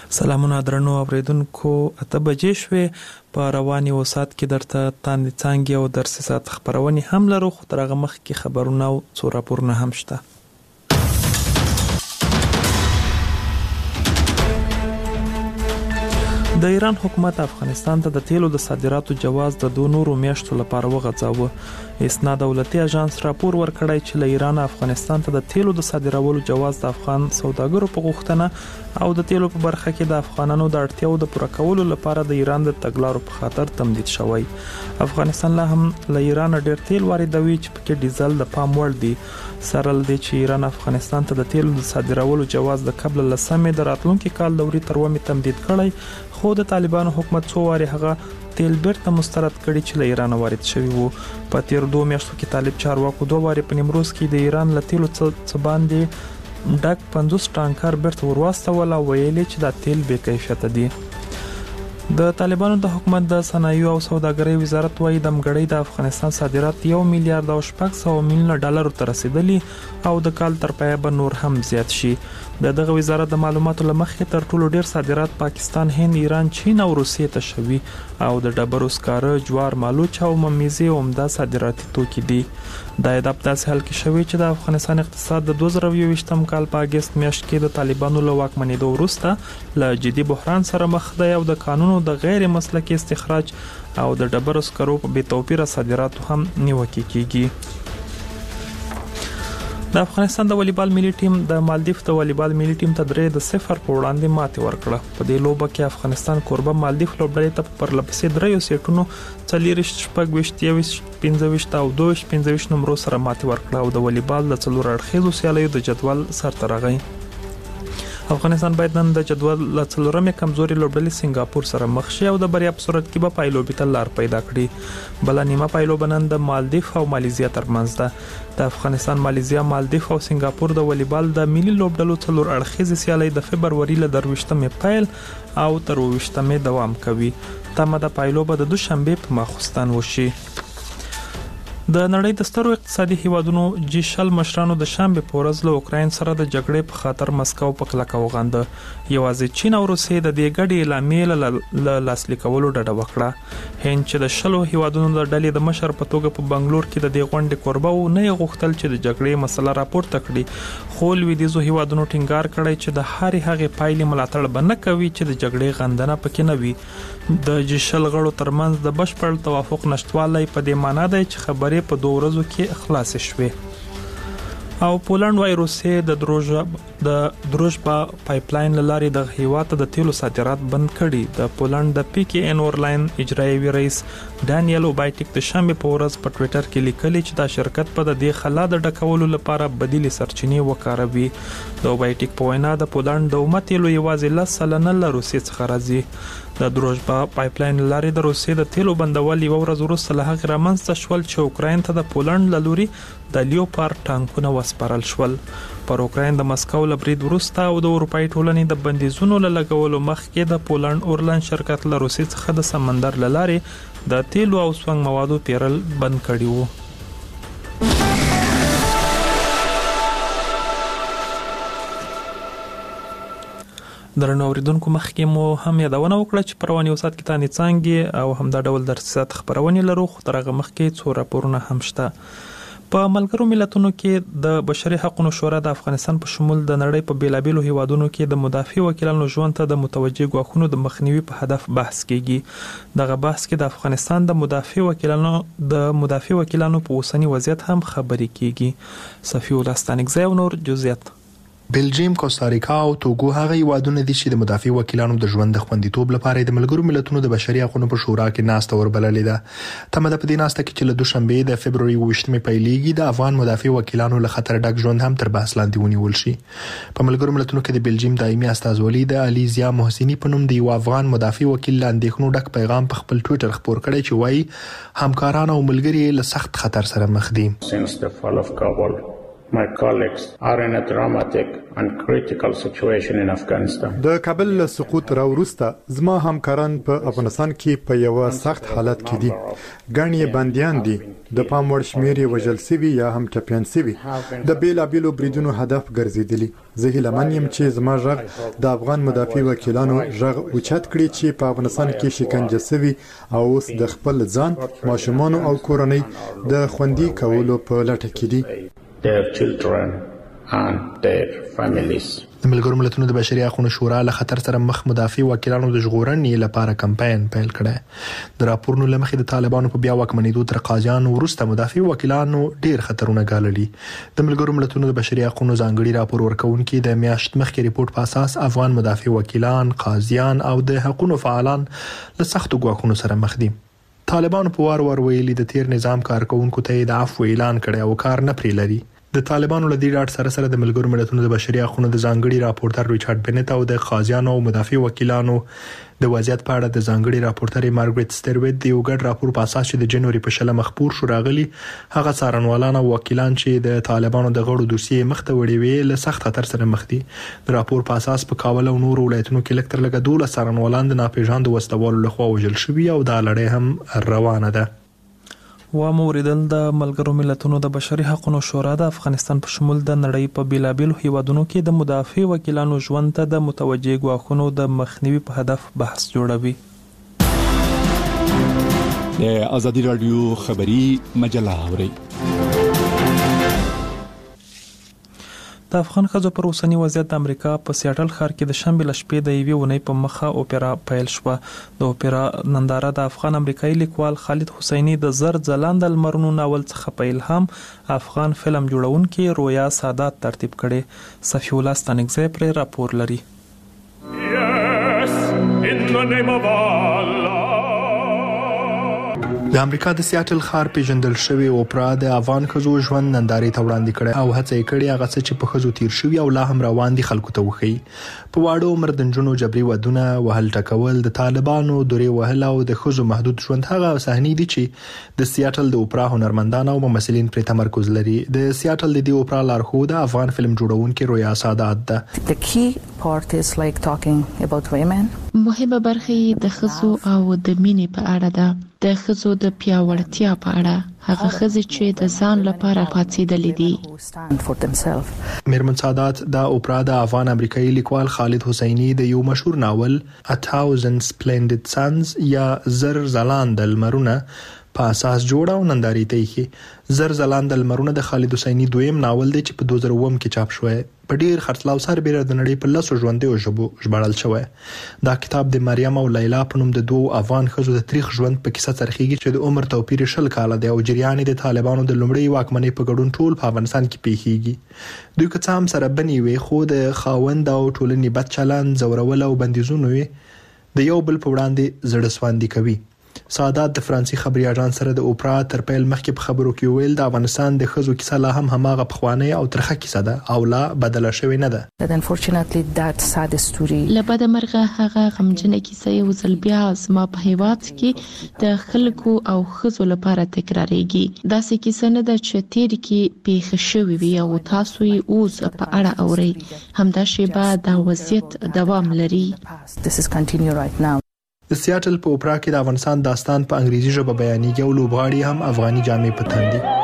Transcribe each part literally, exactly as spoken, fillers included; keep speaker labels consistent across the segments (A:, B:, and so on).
A: سلامونه درنو اوریدونکو، اته بجې شوې په رواني وسات کې درته تاندې څانګې او درسي ساعت خبرونه هم لرو، خو تر هغه مخکې خبرونه او څو راپورونه هم شته. د ایران حکومت افغانستان ته د تیلو د صادراتو جواز د دوه نورو میاشتو لپاره وغځاوه. اسنا دولتي اژانس راپور ورکړی چې له ایران افغانستان ته د تیلو د صادرولو جواز د افغان سوداګرو په غوښتنه او د تیلو په برخه کې د افغانانو د اړتیاو د پوره کولو لپاره د ایران د تګلارو په خاطر تمدید شوی. افغانستان لا هم له ایران ډیر تیل واردوي چې پکې ډیزل د پام وړ دي. سره لدې چې ایران افغانستان ته د تیلو د صادرولو جواز د قبل لسمې د راتلونکي کال دوري تر ومه تمدید کړی، خو د طالبانو حکومت څو واره هغه تیل بیرته مسترد کړي چې له ایران وارد شوی وو. په تیر دوه میاشتو کې طالب چارواکو دوه واره په نیمروز کې د ایران له تیلو څخه باندې ډک پنځوس ټانکر بیرته ورواستول او ویلي چې دا تیل بې کیفیته دي. د طالبانو د حکومت د صنایع او سوداګرۍ وزارت وايي د مګړۍ د افغانستان صادرات یو میلیارډ او شپږ سوه میلیونه ډالر ته رسیدلی او د کال تر پایه به نور هم زیات شي. د دغه وزارت د معلوماتو لمخې تر ټولو ډیر صادرات پاکستان، هند، ایران، چین او روسیې ته شوي او د ډبرو سکاره، جوار، مالوچ او ممیزې عمده صادراتي توکي دي. دا د داسې حال کې شوی چې د افغانستان اقتصاد د دوه زره یوویشتم کال په اگست میاشت کې د طالبانو له واکمنېدو وروسته له جدي بحران سره مخ دی او د قانونو د غیر مسلکي استخراج او د ډبرو سکرو په بې توپیره صادراتو هم نیوکه کیږي. د افغانستان د والیبال ملي ټیم د مالدیف د والیبال ملي ټیم ته درې د صفر په وړاندې ماتې ورکړه. په دې لوبه کې افغانستان کوربه مالدیف لوبډلې ته په پرلپسې دریو سیټونو څلېرویشت، شپږویشت، یوویشت، پنځهویشت او دوه ویشت پنځهویشت نمرو سره ماتې ورکړه او د والیبال د څلور اړخیزو سیالیو د جدول سرته راغی. افغانستان باید نن د جدول له څلورمې کمزوري لوبډلې سنگاپور سره مخ شي او د بریا په صورت کې به پایلوبي ته لار پیدا کړي. بل نیمه پایلوبه نن د مالدیف او مالیزیا ترمنځ ده. د افغانستان، مالیزیا، مالدیف او سنگاپور د والیبال د ملي لوبډلو څلور اړخیزې سیالي د فبروري له درویشتمې پیل او تر اوویشتمې دوام کوي. تمه د پایلوبه د دوشنبه په ماخوستن وشي. د نړۍ د سترو اقتصادي هیوادونو جی شل مشرانو د شنبه په ورځ له اوکراین سره د جګړې په خاطر مسکو په کلکه وغانده. یوازې چین او روسیې د دې ګډې اعلامیې له لاسلیک کولو ډډه وکړه. هند چې د شلو هیوادونو د ډلې د مشر په توګه په بنگلور کې د دې غونډې کوربه و، نه غوښتل چې د جګړې مسله راپورته کړي، خو لویدیځو هیوادونو ټینګار کړی چې د هرې هغې پایلې ملاتړ به نه کوي چې د جګړې غندنه پکې نه وي. د جی شل غړو ترمنځ د بشپړ توافق نشټوالی په دې معنی دی چې خبرې په دوه ورځو کې خلاص شوې. او پولند وايي روسیې د دروژ د دروژبا پایپلاین لاري د هیواد د تیلو صادرات بند کړي. د پولند د پی کې ان اورلاین اجرایي رئیس ډانیل اوبایټیک د شنبه په ورځ په ټوئیټر کې لیکلي چې دا شرکت په د دې خلا د ډکولو لپاره بدیل سرچینې وکاروي. د اوبایټیک په وینا د پولند د اومه تیلو یوازې لس سلنه له روسیې څخه راځي. د دروژبا پایپلاین لاري د روسیې د تیلو بندول یو ورځ وروسته له هغه رامنځته شول چې اوکراین ته د پولند له لوري د لیوپارډ ټانکونه وسپارل شول. پر اوکراین د مسکو له برید وروسته او د اروپאי ټولنې د بندیزونو له لګولو مخکې د پولند اورلاین شرکت له روسیې څخه د سمندر له لارې د تیلو او سونګ موادو پیرل بند کړي وو. درنو اوریدونکو، مخکې مو هم یادونه وکړه چې پرواني وسات کې تانې څانګې او همدا ډول درسات خبرونه لرو، خو تر هغه مخکې څو راپورونه هم شته. په ملګرو ملتونو کې د بشري حقوقو شورا د افغانستان په شمول د نړۍ په بیلابېلو هیوادونو کې د مدافع وکیلانو ژوند ته د متوجه غواخونو د مخنیوي په هدف بحث کیږي. دغه بحث کې د افغانستان د مدافع وکیلانو د مدافع وکیلانو په اوسنی وضعیت هم خبرې کیږي. صفی الله ستانکزی او نور جزئیات.
B: بلجیم، کوستاریکا او توګو هغه هیوادونه دي چې د مدافع وکیلانو د ژوند د خوندیتوب لپاره د ملګرو ملتونو د بشري حقوقو په شورا کې ناسته وربللې ده. تمه ده په دې ناسته کې چې له دوشنبه د فبروري اوویشتمې پیلېږي د افغان مدافع وکیلانو له خطر ډک ژوند هم تر بحث لاندې ونیول شي. په ملګرو ملتونو کې د بلجیم دایمي استازولي د الیزیا محسنی په نوم د یو افغان مدافع وکیل لاندېخنو ډک پیغام په خپل ټوئیټر خپور کړی چې وایي همکاران او ملګري له سخت خطر سره مخ دي.
C: Since the fall of Kabul, My colleagues are in a dramatic and critical situation in Afghanistan.
D: د کابل له سقوط راوروسته زما همکاران په افغانستان کې په یو سخت حالت کې دي. ګڼ بنديان دي. د پام وړ شمېر وژل شوي یا هم ټپيان شوي. د بیلابیلو بریدونو هدف ګرځېدلي. زه هیله من یم چې زما غږ د افغان مدافع وکیلانو غږ اوچت کړي چې په افغانستان کې شکنجه شوي او اوس د خپل ځان، ماشومان او کورنۍ د خوندي کولو په لټه کې دي.
C: Their children and their families.
B: د ملګرو ملتونو د بشري حقوقو شورا له خطر سره مخ مدافع وکیلانو د ژغورنې لپاره کمپاین پیل کړی. د راپورونو لمخې د طالبانو په بیا واکمنېدو تر قاضیانو وروسته مدافع وکیلانو ډیر خطرونه ګاللي. د ملګرو ملتونو د بشري حقوقو ځانګړي راپور ورکونکي د میاشت مخکې ریپورت په اساس افغان مدافع وکیلان، قاضیان او د حقوقو فعالان له سختو ګواښونو سره مخ دي. طالبانو په وار وار ویلي د تیر نظام کارکونکو ته د عفو اعلان کړی او کار نه پرې لري. د طالبانو له دې ډاټ سره سره د ملګرو ملتونو د بشري حقوقو د ځانګړي راپورټر ریچارډ بنت او د قاضیانو او مدافع وکیلانو د وضعیت په اړه د ځانګړي راپورټر مارګریټ سټرویت د یو ګډ راپور په اساس چې د جنوري په شله مخبور شو راغلي، هغه څارنوالان او وکیلان چې د طالبانو د غړو دوسیې مخته وړي وی له سخت خطر سره مخ دي. د راپور په اساس په کابل او نورو ولایتونو کې لکتر لګه دوله څارنوالان د ناپېژاندو وسلوالو لخوا وژل شوي او دا لړۍ هم روانه ده.
A: و موریدل د ملګرو ملتونو د بشري حقوقو شورا د افغانستان په شمول د نړۍ په بیلابیلو هیوادونو کې د مدافع وکیلانو ژوند ته د متوجه ګواښونو د مخنیوي په هدف بحث جوړوي.
E: د ازادي رادیو خبری مجله اوري.
A: د افغان ښځو پر اوسنی وضعیت د امریکا په سیاټل ښار کې د شنبې له شپې د یوې اونۍ په مخه اوپرا پیل شوه. د اوپرا ننداره د افغان امریکایي لیکوال خالد حسیني د زر ځلانده لمرونو ناول څخه په الهام افغان فلم جوړونکي رویا سادات ترتیب کړي. صفی الله ستانکزی پر راپور لري.
B: Yes, in the name of Allah. د امریکا د سیاټل ښار پیژندل شوی اوپرا د افغان ښځو ژوند نندارې ته وړاندې کړي او هڅه یې کړې هغه څه چې په ښځو تیر شوي او لا هم روان دي خلکو ته وښیي. په واړو عمر د نجونو جبري ودونه، وهل ټکول، د طالبانو دورې وهل او د ښځو محدود ژوند هغه صحنې دي چې د سیاټل د اوپرا هنرمندان او ممثلین پرې تمرکز لري. د سیاټل د دې اوپرا لارښود افغان فلم جوړونکي رویا سادات ده.
F: The key part is like talking about women.
G: مهمه برخه د ښځو او د مینې په اړه ده. د ښځو د پیاوړتیا په اړه، هغه ښځې چې د ځان لپاره پاتېدلې دي.
B: میرمن سادات د اوپرا د افغان امریکایي لیکوال خالد حسیني د یو مشهور ناول A Thousand Splendid Suns یا زر ځلانده لمرونه په اساس جوړه او نندارې ته یې. زر ځلانده لمرونه د خالد حسیني دویم ناول دی چې په دوه زره اووه کې چاپ شوی. په ډیر خرڅلاو سربېره د نړۍ په لسو ژوندیو ژبو ژباړل شوی. دا کتاب د مریم او لیلا په نوم د دوو افغان ښځو د تاریخ ژوند په کیسه څرخیږي چې د عمر توپیر شل کاله دی او جریان د طالبانو د لومړۍ واکمنۍ په ګډون ټول په افغانستان کې پیښیږي. دوی که څه هم سره بنې وي خو د خاوند او ټولنې بد چلند، زورول او بندیزونه وي د یو بل په وړاندې زړه سواندي کوي. سادات د فرانسې خبري اژانس سره د اوپرا تر پیل مخکې په خبرو کې ویل د افغانستان د ښځو کیسه لا هم هماغه پخوانۍ او ترخه کیسه ده او لا بدله شوې نه ده.
F: Unfortunately that sad story
G: لبد مرغه هغه غمجنه کیسه یو ځل بیا زما په هیواد کې د خلکو او ښځو لپاره تکرارېږي. داسې کیسه نه ده چې تیر کې پیښه شوې وي او تاسو یې اوس په اړه اورئ. همدا شیبه دا وضعیت دوام لري.
F: This is continue right now.
B: د سیاټل په اوپرا کې د افغانستان داستان په انګریزي ژبه بیانېږي او لوبغاړي هم افغاني جامې په تن دي.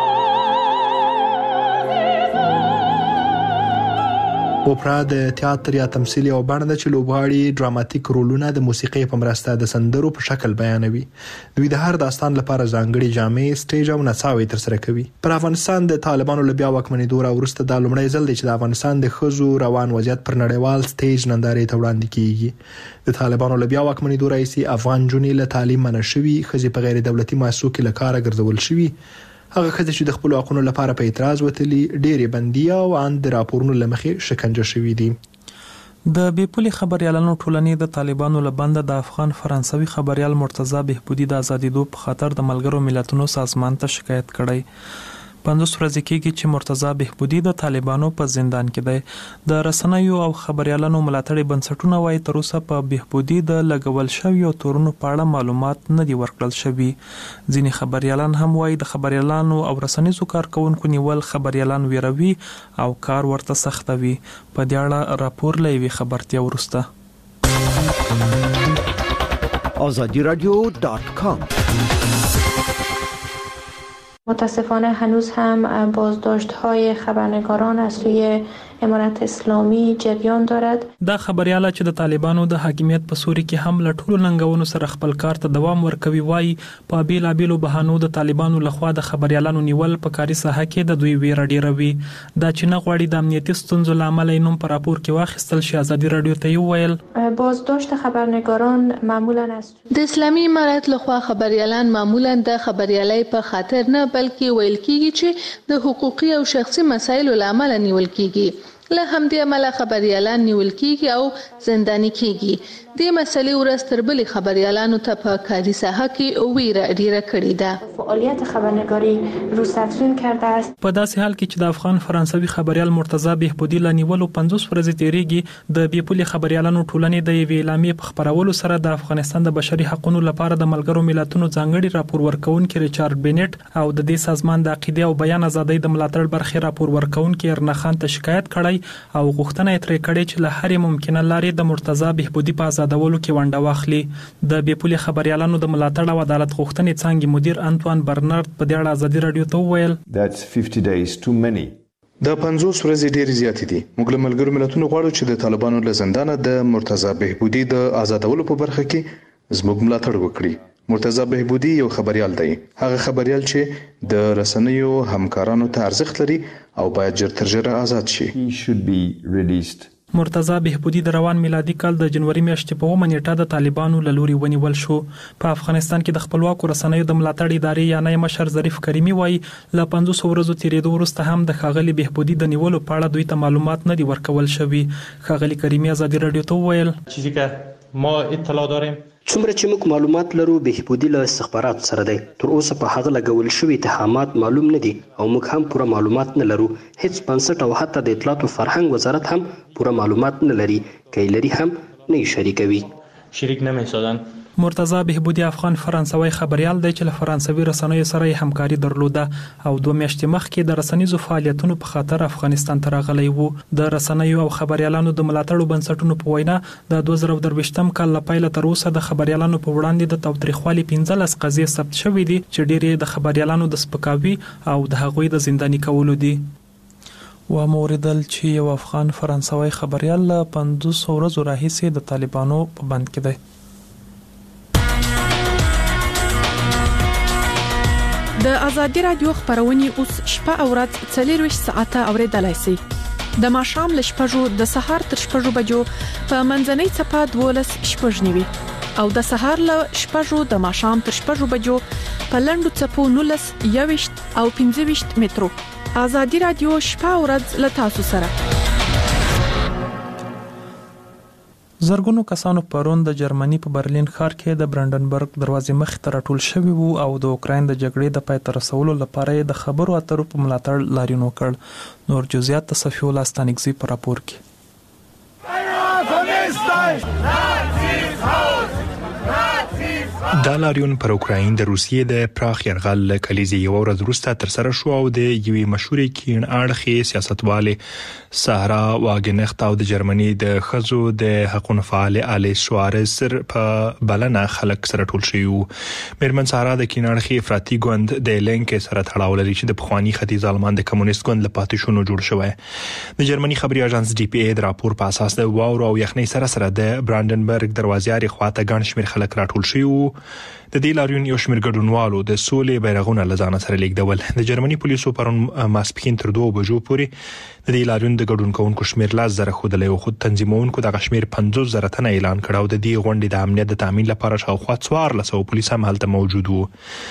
B: اوپرا د تیاتر یا تمثیل یو بڼه ده چې لوبغاړي ډراماتیک رولونه د موسیقۍ په مرسته د سندرو په شکل بیانوي. دوی د هر داستان لپاره ځانګړي جامې، سټیج او نڅاوې ترسره کوي. پر افغانستان د طالبانو له بیا واکمنېدو وروسته دا لومړی ځل دی چې د افغانستان د ښځو روان وضعیت پر نړیوال سټیج نندارې ته وړاندې کیږي. د طالبانو له بیا واکمنېدو راهیسې افغان نجونې له تعلیم منع شوي، ښځې په غیر دولتي مؤسسو کې له کاره ګرځول شوي. هغه ښځې چې د خپل حقوقو لپاره په اعتراض وتلي ډېرې بندي او ان د راپورونو له مخې شکنجه شوي دي.
A: د بیپولي خبريالانو ټولنې د طالبانو له بنده د افغان فرانسوي خبريال مرتضی بهبودي د ازادېدو په خاطر د ملګرو ملتونو سازمان ته شکایت کړی. پنځوس ورځې کېږي چې مرتضی بهبودي د طالبانو په زندان کې دی. د رسنیو او خبريالانو ملاتړي بنسټونه وايي تر اوسه په بهبودي د لګول شویو تورونو په اړه معلومات نه دي ورکړل شوي. ځینې خبريالان هم وايي د خبريالانو او رسنیزو کارکونکو نیول خبريالان ویروي او کار ورته سختوي. په دې اړه راپور لوي خبرتیا ورسته.
H: آزادی رادیو دات کام.
I: متاسفانه هنوز هم بازداشت‌های خبرنگاران از سوی امارت اسلامی جریان دارد.
A: دا خبرياله چې د طالبانو د حاکمیت په سوري کې هم له ټولو ننګونو سره خپل کار ته دوام ورکوي وایي په بیلابیلو بهانو د طالبانو لخوا د خبريالانو نیول په کاري ساحه کې د دوی ویره ډیروي. دا چې نه غواړي د امنیتي ستونزو لامل یې نوم په راپور کې واخیستل شي. آزادي رادیو ته ویل
I: بازداشت خبرنگاران معمولا است
G: د اسلامي امارت لخوا خبريالان معمولا د خبريالۍ په خاطر نه بلکې ویل کیږي چې د حقوقي او شخصي مسایلو لامل نیول کیږي. له همدې عمله خبريالان نیول کیږي او زنداني کیږي. د مسلې ورځ تر بلې خبريالانو ته په کاري ساحه کې ویره ډیره کړې ده.
I: فعالیت خبرنگاری روسافزون کرده است.
A: په داسې حال کې چې د افغان فرانسوي خبريال مرتضی بهبودي لنیولو پنځوس ورځې تیریږي د بیپولي خبريالانو ټولنې د یوې اعلامیې په خبرولو سره د افغانستان د بشري حقوقو لپاره د ملګرو ملتونو ځانګړي راپور ورکونکي ریچارډ بینټ او د دې سازمان د عقیده او بیان ازادۍ د ملاتړ برخې راپور ورکونکي ارنخان ته شکایت کړی او غوښتنه یې ترې کړې چې له هرې ممکنه لارې د مرتضی بهبودي په آزادولو کې ونډه واخلي. د بیپولي خبريالانو د ملاتړ او عدالت غوښتنې څانګې مدیر انټوان برنارد په دې اړه آزادي رادیو ته وویل
J: That's fifty days too many.
B: د پنځوس ورځې ډېر زیات دي. موږ له ملګرو ملتونو غواړو چې د طالبانو له زندانه د مرتضی بهبودي د آزادولو په برخه کې زموږ ملاتړ وکړي. مرتضی بهبودي یو خبريال دی. هغه خبريال چې د رسنیو همکارانو ته ارزښت لري او باید ژر تر ژره آزاد شي.
J: He should be released.
A: مرتضی بهبودي د روان میلادي کال د جنوري میاشتې په اومه نیټه د طالبانو له لوري ونیول شو. په افغانستان کې د خپلواکو رسنیو د ملاتړ ادارې یعنی مشر ظریف کریمي وایي له پنځوس ورځو تیریدو وروسته هم د ښاغلي بهبودي د نیولو په اړه دوی ته معلومات نه دي ورکول شوي. ښاغلي کریمي آزادي رادیو ته وویل
K: چیزی که ما اطلاع داریم
L: څومره چې موږ معلومات لرو بهبودي له استخبارات سره دی. تر اوسه په هغه لګول شوي اتهامات معلوم نه دي او موږ هم پوره معلومات نه لرو. هیڅ بنسټ او حتی د اطلاعات او فرهنګ وزارت هم پوره معلومات نه لري. که لري هم نه شریکوي.
K: شریک نمی‌سازن.
A: مرتضی بهبودي افغان فرانسوي خبريال دی چې له فرانسوي رسنیو سره همکاري درلوده او دوه میاشتې مخکې د رسنیزو فعالیتونو په خاطر افغانستان ته راغلی وو. د رسنیو او خبريالانو د ملاتړو بنسټونو په وینا د دوه زره درویشتم کال له پیله تر اوسه د خبريالانو په وړاندې د تاوتریخوالي پنځلس قضیې ثبت شوې دي چې ډېرې د خبريالانو د سپکاوي او د هغوی د زنداني کولو دي. و موردل چې یو افغان فرانسوي خبريال له پنځوس ورځو راهیسې د طالبانو په بند کې دی.
M: د ازادي رادیو خبرونه اوس شپه او ورځ څلور ساعته اوریدلای شئ. د ماښام له شپږو د سهار تر شپږو بجو په منځنۍ چپه دولس شپږ نیوي او د سهار له شپږو د ماښام تر شپږو بجو په لنډو چپو نولس یويشت او پنځه ویشت مترو. ازادي رادیو شپه او ورځ له تاسو سره.
A: زرګونو کسانو پرون د جرمني په برلین ښار کې د برانډنبرګ دروازې مخې ته راټول شوي وو او د اوکراین د جګړې د پای ته رسولو لپاره د خبرو اترو په ملاتړ لاریون وکړ. نور جزئیات د صفیو لاستانګزي په راپور کې.
B: دا لاریون پر اوکراین د روسیې د پراخ یرغل له کلیزې یو ورځ وروسته ترسره شو او د یوې مشهورې کیڼ اړخې سیاستوالې سهرا واګنخت او د جرمني د ښځو د حقوقو فعال الیس شوارز په بلنه خلک سره ټول شوي وو. میرمن سهرا د کیڼ اړخې افراطي ګوند د لینک سره تړاو لري چې د پخواني ختیځ آلمان د کمونیست ګوند له پاتې شونو جوړ شوی. د جرمني خبري اژانس ډي پی ای د راپور په اساس د واورو او یخنۍ سره سره د برانډنبرګ دروازې لري خواته ګڼ شمېر خلک راټول شوي وو. د دې لاریون یو شمېر ګډونوالو د سولې بیرغونه لزانه سره لیږدول. د جرمني پولیسو پرون ماسپښین تر دوه بجو پورې د دې لاریون د ګډون کوونکو شمېر لاس زره خودلې او خود تنظیمونکو د شمېر پنځوس زره تنه اعلان کړ او د دې غونډې د امنیت د تامین لپاره شاوخوا څوارلس سوه پولیس هم هلته موجود وو.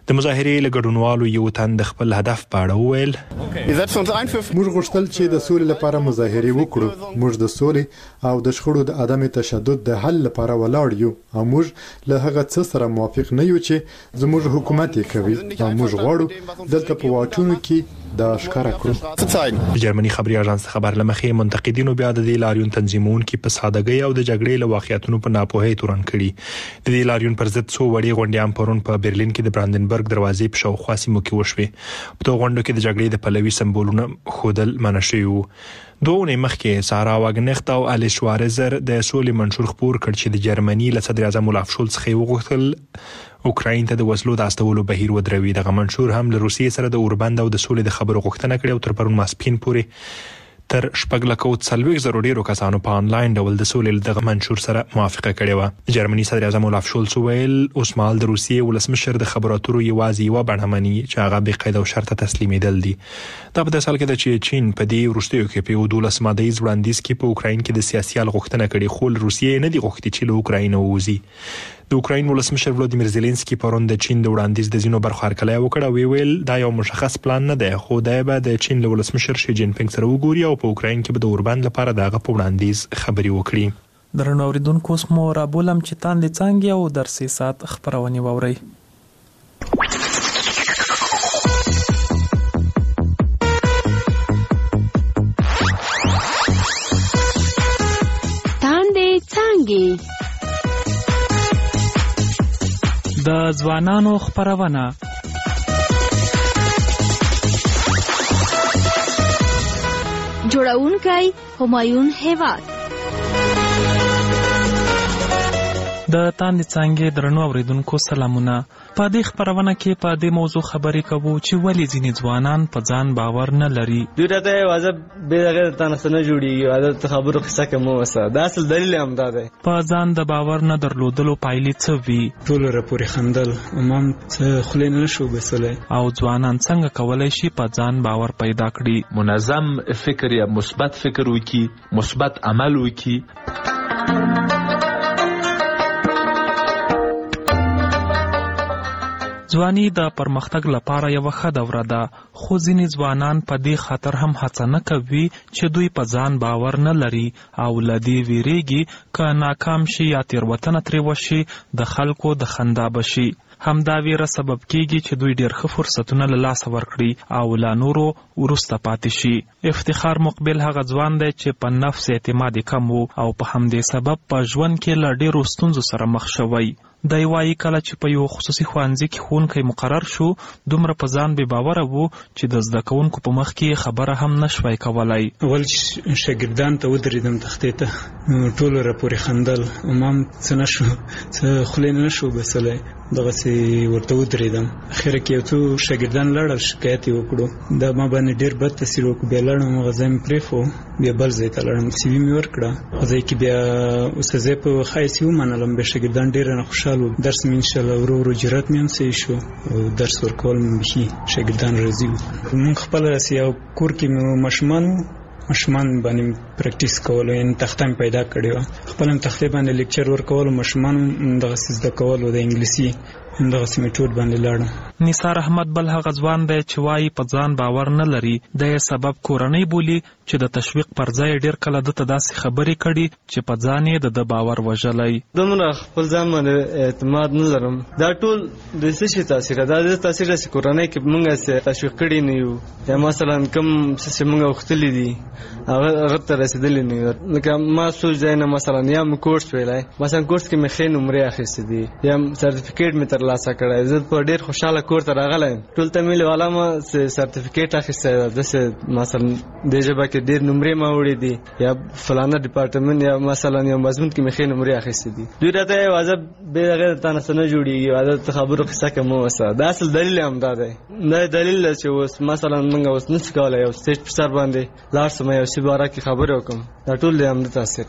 B: د مظاهرې له ګډونوالو یو تن د خپل هدف په اړه وویل
D: موږ غوښتل چې د سولې لپاره مظاهرې وکړو. موږ د سولې او د شخړو د عدم تشدد د حل لپاره ولاړ یو او موږ له هغه څه سره موافق نه یو چې زموږ حکومت یې کوي او موږ غواړو دلته په واټونو کې دا ښکاره کړو.
B: جرمني خبري اژانس خبر لمخې منتقدینو بیا د دې لاریون تنظیمونکو په سادهګۍ او د جګړې له واقعیتونو په ناپوهۍ تورن کړي. د دې لاریون پر ضد څو وړي غونډې هم پرون په برلین کې د براندنبرګ دروازې په شاوخوا سیمو کې وشوې. په دغو غونډو کې د جګړې د پلوي سمبولونه ښودل منع شوي وو. دوه اونۍ مخکې سارا واګنخت او الی شوارزر د سولې منشور خپور کړ چې د جرمني له صدر اعظم اولاف شولز څخه وغوښتل اوکراین ته د وسلو د استولو بهیر ودروي. دغه منشور هم له روسیې سره د اوربند او د سولې د خبرو غوښتنه کړې او تر پرون ماسپښین پورې تر شپږ لکه او څلوېښت زره ډیرو کسانو په انلاین ډول د سولې دغه منشور سره موافقه کړې و. جرمني صدر اعظم اولاف شولز ویل اوس مهال د روسیې ولسمشر د خبرو اترو یوازې یوه بڼه مني چې هغه بې قید او شرطه تسلیمېدل دي. دا په داسې حال کې ده چې چین په دې وروستیو کې په دولس مادهیز وړاندیز کې په اوکراین کې د سیاسي حل غوښتنه کړې خو روسیې نه دی غوښتي چې له اوکراین ووځي. د اوکراین ولسمشر ولادیمیر زيلنسکي پرون د چین د وړاندیز د زینو برخو هرکلی وکړ او ویل دا یو مشخص پلان نه دی خو دا به د چین له ولسمشر شي جین پینګ سره وګوري او په اوکراین کې به د اوربند لپاره دغه په وړاندیز خبري وکړي.
A: درنو اوریدونکو اوس مو رابولم چې تاندې څنګه او درسي سات خبرونه ووري.
N: تاندې څنګه
A: د ځوانانو خبرونه
N: جوړونکی همایون هیواد
A: د تاندې څنګه درنو اوریدونکو سلامونه. په دې خبرونه کې په دې موضوع خبرې کوو چې ولې ځینې ځوانان په ځان باور نه لري.
O: دوی راته واځه به دغه تاسو نه جوړیږي واځه خبرو قصه کوم وسه دا اصل دلیل هم دا دی.
A: په ځان د باور نه درلودلو پایلې څه وي؟
P: ټول را پورې خندل امام څه خلې نه شو بسلای.
A: او ځوانان څنګه کولای شي په ځان باور پیدا کړي؟
Q: منظم فکر یا مثبت فکر وکي، مثبت عمل وکي.
A: ځواني د پرمختګ لپاره یو ښه دوره ده خو ځینې ځوانان په دې خاطر هم هڅه نه کوي چې دوی په ځان باور نه لري او له دې ویریږي که ناکام شي یا تېروتنه ترې وشي د خلکو د خندا بشي. همدا ویره سبب کیږي چې دوی ډېر ښه فرصتونه له لاسه ورکړي او لا نورو وروسته پاتې شي. افتخار مقبل هغه ځوان دی چې په نفس اعتماد کم وو او په همدې سبب په ژوند کې له ډېرو ستونزو سره مخ شوی. دی وایي کله چې په یو خصوصي ښوونځي کې ښوونکی مقرر شو دومره په ځان بې باوره وو چې د زده کوونکو په مخ کې خبره هم نشوای کولی.
P: اول شاګردان ته ودرېدم تختې ته ټولو را پورې خندل امام څه نه شو څه خولې نه شو بسلی دغسې ورته ودرېدم. اخره کې یو څو شاګردان لاړل شکایت یې وکړو دا ما باندې ډېر بد تاثیر وکړو. بیا لاړم هغه ځای مې پرېښو بیا بل ځای ته لاړم سی وي مې ورکړه هغه ځای کې بیا استاذۍ په ښه حیث یې ومنلم. بیا شاګردان ډېر رانه خوشحال وو. درس مې انشاءالله ورو ورو جرات مې هم صحیح شو او درس ورکول مې بیخي شاګردان راضي وو. مونږ خپله راسي یو کور کې مې ماشومان ماشومان باندې پریکټیس کولو یعنې تخته مې پیدا کړې وه خپله مې تختې باندې لیکچر ورکولو ماشومان دغسې زده کولو د انګلیسي همدغسې میټود باندې لاړم.
A: نثار احمد بل هغه ځوان دی چې وایي په ځان باور نه لري. د یې سبب کورنۍ بولي چې د تشویق پر ځای ډېر کله ده ته داسې خبرې کړي چې په ځان یې د ده باور وژلی.
O: دومره خپل ځان باندې اعتماد نه لرم. دا ټول د څه شي تاثیر ده؟ دا د تاثیر ده چې کورنۍ کې موږ هسې تشویق کړي نه یو یا مثلا کوم څه چې موږ غوښتلي دي هغه هغه ته رسېدلي نه یو. لکه ما څو ځای نه مثلا یا مې کورس ویلی مثلا کورس کې مې ښې نمرې اخیستې دي یا سرټیفیکیټ مې تر لاسه کړی. زه په ډېر خوشحاله کور ته راغلی یم. ټول ته مې والا ما سرټیفیکیټ اخیستی ده داسې مثلا دې ژبه کې ډېر نمرې ما وړي دي یا فلانه ډپارټمنټ یا مثلا یو مضمون کې مې ښې نمرې اخیستې دي. دوی راته یې واځه بې هغې د تا نه څه نه جوړېږي واځه ته خبرو قصه کې مه اوسه. دا اصل دلیل هم دا دی. دا دلیل ده چې اوس مثلا موږ اوس نشو کولی یو سټیج په سر باندې لاړ شم یو شي باره کې خبرې وکړم. دا ټول د همدې تاثیر ده.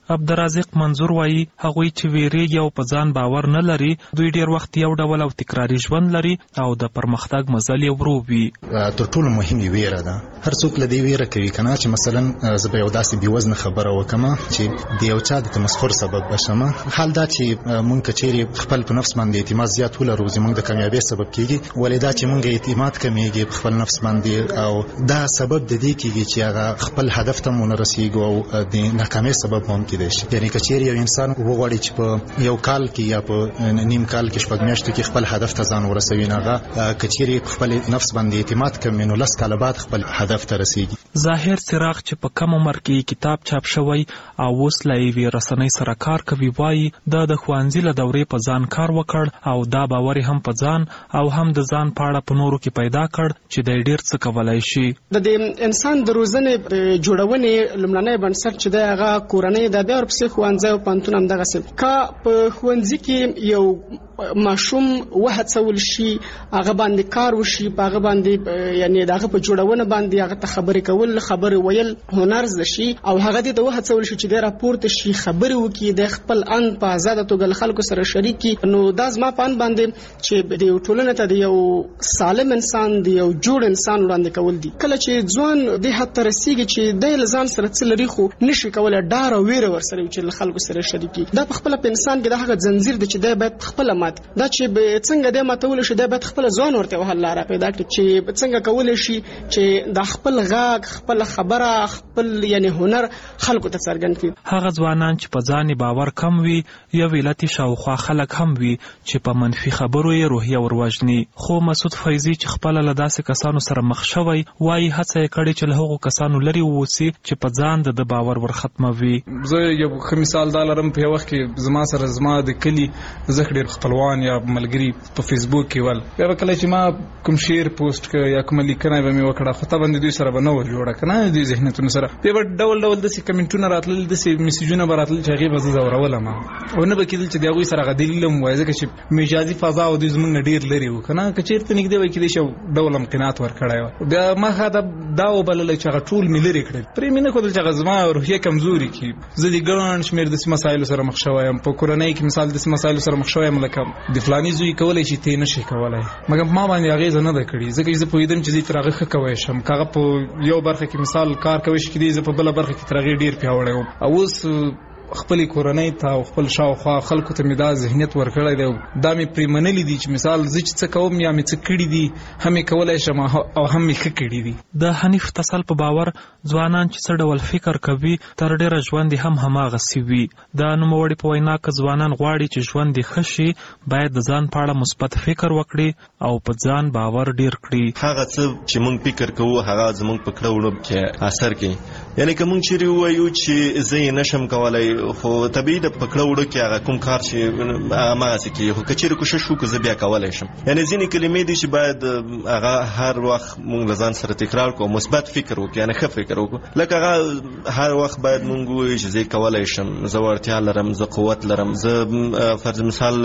A: عبدالرزاق منظور وایي هغوی چې ویریږي او په ځان باور نه لري دوی ډیر وخت یو ډول او تکراري ژوند لري او د پرمختګ مزل یې ورو وي.
R: تر ټولو مهمه ویره ده. هر څوک له دې ویره کوي کنه چې مثلا زه به یو داسې بې وزن خبره وکم چې د یو چا د تمسخر سبب بشم. حال دا چې مونږ کچېرې خپل په نفس باندې اعتماد زیات ولرو زموږ د کامیابی سبب کیږي، ولې دا چې مونږ اعتماد کمیږي په خپل نفس باندې او دا سبب د دې کیږي چې هغه خپل هدف ته مونږ رسیږو او د ناکامۍ سبب هم کېدای شي. یعنی کچېرې یو انسان وغواړي چې په یو کال کې یا په نیم کال کې شپږ میاشتو کې خپل هدف ته ځان ورسوي، نه هغه کچېرې خپل نفس باندې اعتماد کمي نو لس کاله بعد خپل هدف ته رسیږي.
A: ظاهر څراغ چې په کم عمر کې کتاب چاپ شوی او اوس لا یې رسنۍ سره کار کوي وایي د د ښوونځي له دورې په ځان کار وکړ او دا باور هم په ځان او هم د ځان په اړه په نورو کې پیدا کړ چې د ډیر څه کولای شي.
S: د دې انسان د روزنې جوړونې لومړنی بنسټ چې د هغه کورنۍ د بیا ورپسې ښوونځي او پوهنتون هم دغه څه کا په ښوونځي کې یو ماشوم وهڅول شي هغه باندې کار وشي په هغه باندې یعنی دغه په جوړونه باندې هغه ته خبرې کول خبرې ویل هنر زده شي او هغه دې ته وهڅول شي چې د راپورته شي خبرې وکړي د خپل ان په آزاده توګه خلکو سره شریک کړي. نو دا زما په ان باندې چې د ټولنې ته د یو سالم انسان د یو جوړ انسان وړاندې کول دي. کله چې ځوان د حد ته رسیږي چې د ځان سره څه لري خو نشي کولای ډار او ویره ورسره چې خلکو سره شریک کړي. دا په خپل په انسان کې د هغه زنجیر د چې د باید خپل دا چې څنګه د ماتول شي د باید خپل ځوان ورته وهل لاره پیدا کړي چې څنګه کولای شي چې د خپل غاګ خپل خبره خپل یعنی هنر خلکو ته څرګند کړي.
A: هغه ځوانان چې په ځان باور کم وي یا ویلتي شاوخوا خلک هم وي چې په منفي خبرو یې روحیه وروجني. خو مسعود فیضي چې خپل له داسې کسانو سره مخ شوی وایي هڅه یې کړې چې له هغو کسانو لري ووسي چې په ځان د باور ورختموي.
T: زه یو ښه مثال دا لرم په وخت کې زما سره زما د کلی زه ډېر خپلوان یا ملګری په فیسبوک کې ول بیا کله چې ما کوم شیر پوسټ ک یا کوم لیکنه به مې وکړه خو ته باندې دوی سره بنو جوړه کنه دوی ذهنیتونو سره بیا ډول ډول د سې کمنټونه راتلل د سې میسجونه براتل چې هغه به زورول ما او نه بکیدل چې دغه سره غدلیل مو وایي چې مجازي فضا او د زمونږ ډیر لري و کنه کچیرته نګدي وای کېدې شو ډول امکانات ور کړای بیا ما خاطر دا وبلل چې هغه ټول ملي کړل پرې مینه کول چې غزما روحیه کمزوري کی زه د ګران شمیر د مسایلو سره مخ شوایم په کورنۍ کې مثال د مسایلو سره مخ شوایم لکه د فلانی زوی کولای شي ته نشي کولای مګر ما باندې هغه زنه ده کړی ځکه چې په یدم چې ترغه ښه کوي شم کاغه په یو برخه کې مثال کار کوي چې دې په بل برخه کې ترغه ډیر پیاوړی او اوس خپل کورنۍ ته او خپل شاوخوا خلکو ته مې دا ذهنیت ورکړی دی دا مې پریمنلی دي چې مثال زه چې څه کوم یا مې څه کړي دي هم یې کولای شم او هم مې ښه کړي دي.
A: د حنیف تسل په باور ځوانان چې څه ډول فکر کوي تر ډیره ژوند هم هماغسې وي. د نوموړي په وینا که ځوانان غواړي چې ژوند یې ښه شي باید د ځان په اړه مثبت فکر وکړي او په ځان باور ډیر کړي.
U: هغه څه چې موږ فکر کوو هغه زموږ په کړه وړو کې اثر کوي. یعنی که موږ چیرې وایو چې زه یې نشم کولای خو طبیعي د پکړه وړو کې هغه کوم کار چې هغه مغه کې خو کچېرې کوشش وکړو زه بیا کولای شم. یعنی ځینې کلمې دي چې باید هغه هر وخت موږ له ځان سره تکرار کوو مثبت فکر وکړو یعنی ښه فکر وکړو لکه هغه هر وخت باید موږ وایو چې زه کولای شم زه وړتیا لرم زه قوت لرم زه فرض مثال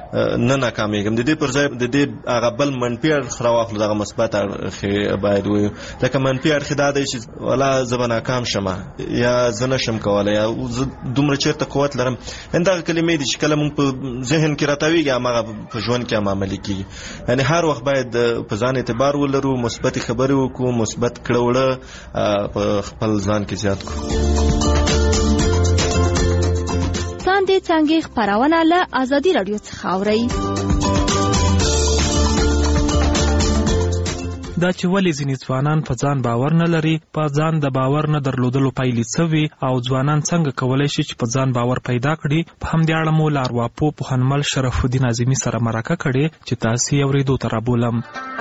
U: نه ناکامېږم د دې پر ځای د دې هغه بل منفي اړخ راواخلو دغه مثبت اړخ باید وایو لکه منفي اړخ دا دی چې ولا زه به ناکام شم یا زه نشم کولای یا زه دومره چېرته قوت لرم. دا کلمې دي چې کله موږ په ذهن کې راتاویږي هغه په ژوند کې هم عملي کېږي. یعنی هر وخت باید په ځان اعتبار ولرو مثبت خبرې وکړو مثبت کړه وړه په خپل ځان کې زیات کړو.
N: څاندې څنګه خبرونه له ازادي رادیو څخه اورئ.
A: دا چې ولې ځینې ځوانان په ځان باور نه لري په ځان د باور نه درلودلو پایلې څه وي او ځوانان څنګه کولی شي چې په ځان باور پیدا کړي په همدې اړه مو له ارواپوه پوهنمل شرف الدین اعظمي سره مرکه کړې چې تاسې یې اورېدو ته رابولم.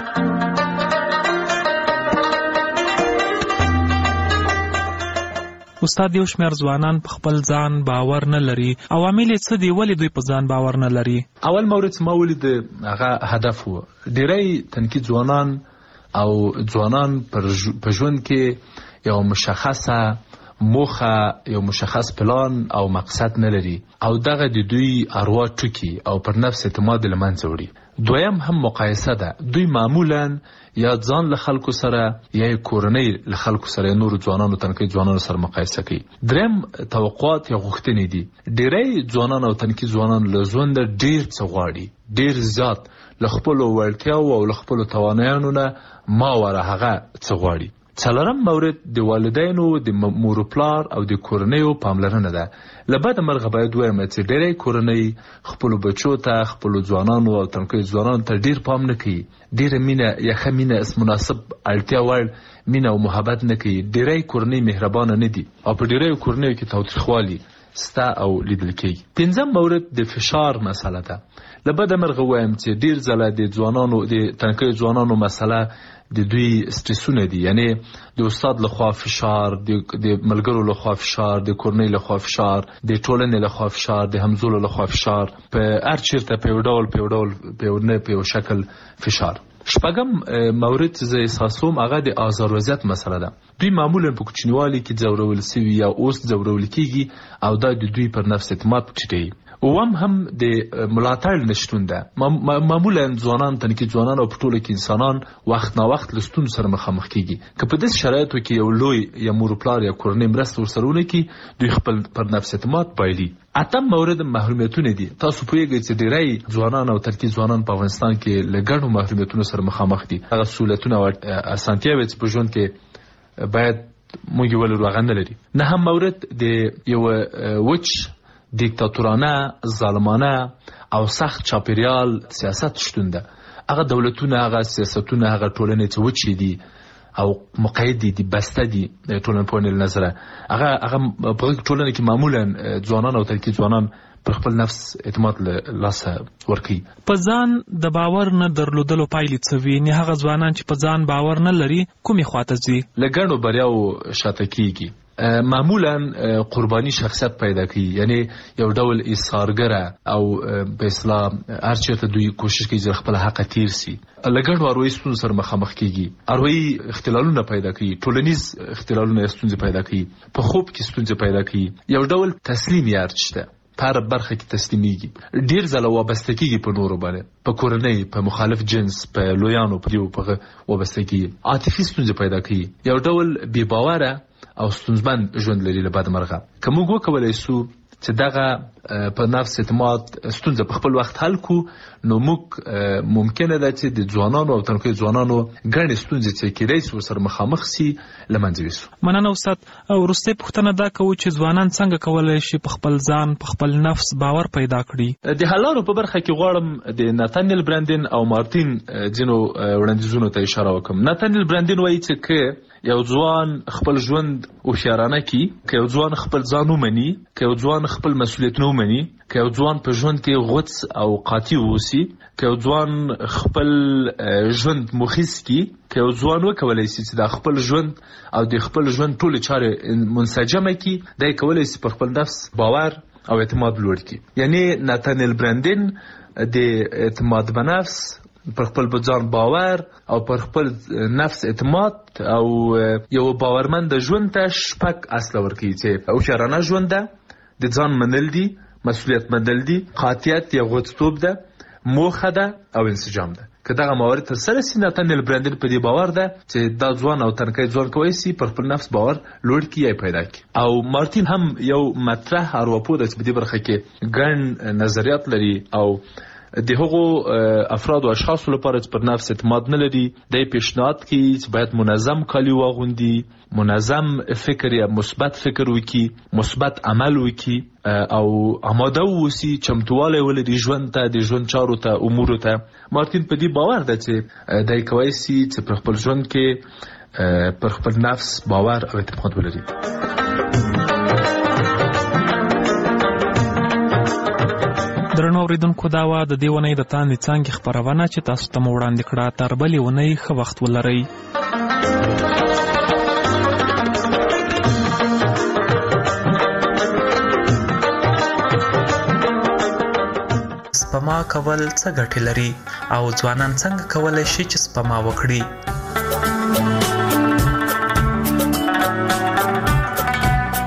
A: استاد یو شمېر ځوانان په خپل ځان باور نه لري عوامل یې څه دي ولې دوی په ځان باور نه لري؟
Q: اول مورد ما ولید هغه هدف و ډېری تنکي ځوانان او ځوانان په ژوند کې یو مشخصه موخه یو مشخص پلان او مقصد نه لري او دغه د دوی اروا ټکی او پر نفس اعتماد لمنځه وړي. دویم هم مقایسه ده. دوی معمولا یا ځان له خلکو سره یا کورنۍ له خلکو سره نور ځوانانو تنکي ځوانانو سره مقایسه کوي. دریم توقعات یا غوښتنې دي. ډېری ځوانان او تنکي ځوانان له ژوند ډېر څه غواړي، ډېر زیات له خپلو وړتیاو او له خپلو توانایانو نه ما وره هغه څه غواړي. څلورم مورد د والدینو د مور پلار او د کورنیو پاملرنه ده. له بده مرغه باید وایم چې ډېری کورنۍ خپلو بچو ته خپلو ځوانانو او تنکیو ځوانانو ته ډېر پام نه کوي، ډېره مینه یا ښه مینه اس مناسب اړتیا وړ مینه او محبت نه کوي. ډېری کورنۍ مهربانه نه دي او په ډېریو کورنیو کې تاوتریخوالي ستا او لیدل کېږي. پنځم مورد د فشار مسله ده. له بده مرغه وایم چې ډېر ځله د ځوانانو د تنکیو ځوانانو مسله د دوی سټرسونه دي، یعنی د استاد لخوا فشار، د ملګرو لخوا فشار، د کورنۍ لخوا فشار، د ټولنې لخوا فشار، د همزولو لخوا فشار، په هر چیرته په یو ډول په یو ډول په یو نه په یو شکل فشار. شپږم مورد چې زه احساسوم هغه د آزار وضعیت مسله ده. دوی معمولا په کوچنیوالي کې ځورول سوي یا اوس ځورول کېږي او دا د دوی پر نفس اعتماد ټیټوي. اوم هم د ملاتړ نشتون ده. معمولا ځوانان تنکي ځوانان او په ټوله کې انسانان وخت نا وخت له ستونزو سره مخامخ کېږي. که په داسې شرایطو کې یو لوی یا مور پلار یا کورنۍ مرسته ورسره ونه کړي، دوی خپل پر نفس اعتماد بایلي. اتم مورد محرومیتونه دي. تاسو پوهیږئ چې ډېری ځوانان او ترکي ځوانان په افغانستان کې له ګڼو محرومیتونو سره مخامخ دي. هغه سهولتونه او اسانتیاوې چې په ژوند کې باید موږ یې ولرو هغه نه لري. نهم مورد د یو وچ دیکتاتورانه، ظالمانه او سخت چاپیریال سیاست شتون ده. هغه دولتونه، هغه سیاستونه، هغه ټولنې چې وچې دي او مقید دي، بسته دي ټولنپوهنې له نظره، هغه هغه په ټولنه کې معمولا ځوانان او ترکي ځوانان پر خپل نفس اعتماد له لاسه ورکوي.
A: په ځان د باور نه درلودلو پایلې څه وي؟ نه هغه ځوانان چې په ځان باور نه لري کومې خواته ځي؟
Q: له ګڼو بریاو شاته کېږي. معمولا قربانی شخصیت پیدا کوي، یعنی یو ډول ایثارګره او په اصطلاح هر چیرته دوی کوشش کوي چې خپل حق تیر سي. لګړو اروي ستونزې سره مخامخ کیږي، اروي اختلالونه پیدا کوي، ټولنیز اختلالونه ستونزې پیدا کوي، په خوب کې ستونزې پیدا کوي. یو ډول تسلیم یارچته په هر برخه کې تسلیمیږي، ډیر ځله وابسته کیږي په نورو باندې، په کورنۍ، په مخالف جنس، په لویانو په یو په وابسته کیږي، عاطفي ستونزې پیدا کوي، یو ډول بې باوره او ستونزمن ژوند لري. له بده مرغه که موږ وکولای سو چې دغه په نفس اعتماد ستونزه په خپل وخت حل کو، نو موږ ممکنه ده چې د ځوانانو او تنکي ځوانانو ګڼې ستونزې چې کېدای شي ورسره مخامخ سي له منځه یوسو.
A: مننه استاد. او وروستۍ پوښتنه دا کوو چې ځوانان څنګه کولی شي په خپل ځان په خپل نفس باور پیدا کړي؟
Q: د حل لارو په برخه کې غواړم د ناتانیل برانډین او مارتین ځینو وړاندیزونو ته اشاره وکړم. ناتانیل برانډین وایي چې که یو ځوان خپل ژوند هوښیارانه کړي، که یو ځوان خپل ځان ومني، که یو ځوان خپل مسؤلیتونه ومني، که یو ځوان په ژوند کې غوڅ او قاطع واوسي، که یو ځوان خپل ژوند مخیس کړي، که یو ځوان وکولای شي چې د خپل ژوند او د خپل ژوند ټولې چارې منسجمه کړي، دا یې کولی شي پر خپل نفس باور او اعتماد لوړ کړي. یعنی ناتانیل برانډین د اعتماد په نفس، پر خپل ځان باور او پر خپل نفس اعتماد او یو باورمند ژوند ته شپږ اصل ورکوي چې هوښیارانه ژوند ده، د ځان منل دي، مسؤلیت منل دي، قاطعیت یا غوڅتوب ده، موخه ده او انسجام ده. که دغه موارد ترسره سي، ناتانیل برانډین په دې باور ده چې دا ځوان او تنکی ځوان کولی شي پر خپل نفس باور لوړ کړي یا پیدا کړي. او مارتین هم یو مطرح ارواپوه ده چې په دې برخه کې ګڼ نظریات لري او د هغو افراد او اشخاصو لپاره چې پر نفس اعتماد نه لري، دی پیشنهاد کوي چې باید منظم کالي واغوندي، منظم فکر یا مثبت فکر وکړي، مثبت عمل وکړي او آماده واوسي، چمتوالی ولري ژوند ته، د ژوند چارو ته، امورو ته. مارتین په دې باور ده چې دی کولی شي چې پر خپل ژوند کې پر خپل نفس باور او اعتماد ولري.
A: درنو اوریدونکو، دا وه د دې اونۍ د تاندې څانګې خپرونه چې تاسو ته مو وړاندې کړه. تر بلې اونۍ ښه وخت ولرئ. سپما کول څه ګټې لري او ځوانان څنګه کولی شي چې سپما وکړي؟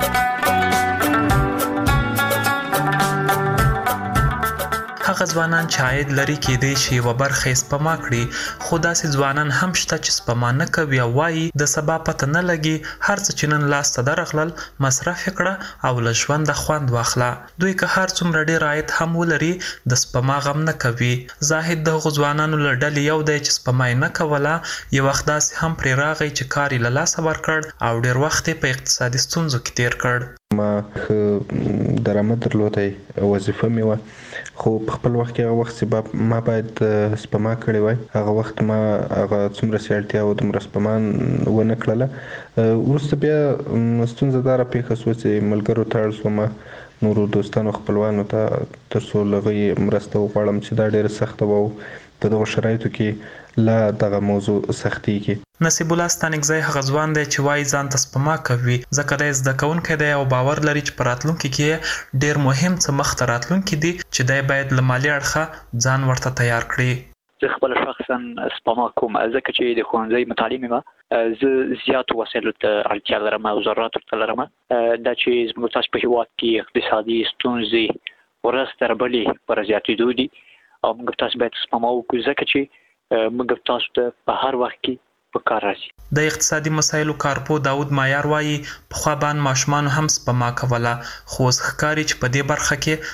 A: هغه ځوانان چې عاید لري کېدای شي یوه برخه یې سپما کړي، خو داسې ځوانان هم شته چې سپما نه کوي او وایي د سبا پته نه لګي، هر څه چې نن لاسته درغلل مصرف یې کړه او له ژونده خوند واخله. دوی که هر څومره ډېر عاید هم ولري د سپما غم نه کوي. زاهد د هغو ځوانانو له ډلې یو دی چې سپما یې نه کوله، یو وخت داسې هم پرې راغی چې کار یې له لاسه ورکړ او ډېر وخت یې په اقتصادي ستونزو کې تیر کړ.
C: ما ښه درآمد درلودی، وظیفه مې وه، خو په خپل وخت کې هغه وخت چې ما باید سپما کړې وای، هغه وخت ما هغه څومره چې اړتیا وه دومره سپما ونه کړله. وروسته بیا ستونزه دا راپېښه شوه چې ملګرو ته اړ شومه، نورو دوستانو خپلوانو ته، تر څو له هغوی مرسته وغواړم چې دا ډېره سخته وه او په دغو شرایطو کې لا دغه موضوع سختېږي.
A: نصیب الله ستانکزی هغه ځوان دی چې وایي ځان ته سپما کوي ځکه دی زده کوونکی دی او باور لري چې په راتلونکي کې ډېر مهم څه مخته راتلونکي دي چې دی باید له مالي اړخه ځان ورته تیار کړي.
V: زه خپل شخصا سپما کوم ځکه چې د ښوونځي متعلم یم، زه زیاتو وسایلو ته اړتیا لرم او ضروراتو ته لرم. دا چې زموږ تاسو په هېواد کې اقتصادي ستونزې ورځ تر بلې پر زیاتېدو دي او موږ تاسو باید سپما وکړو ځکه چې موږ تاسو ته په هر وخت کې په کار راځي.
A: د اقتصادي مسایلو کارپو داود مایار وایي پخوا باندې ماشومانو هم سپما کوله، خو اوس ښکاري چې په دې برخه کې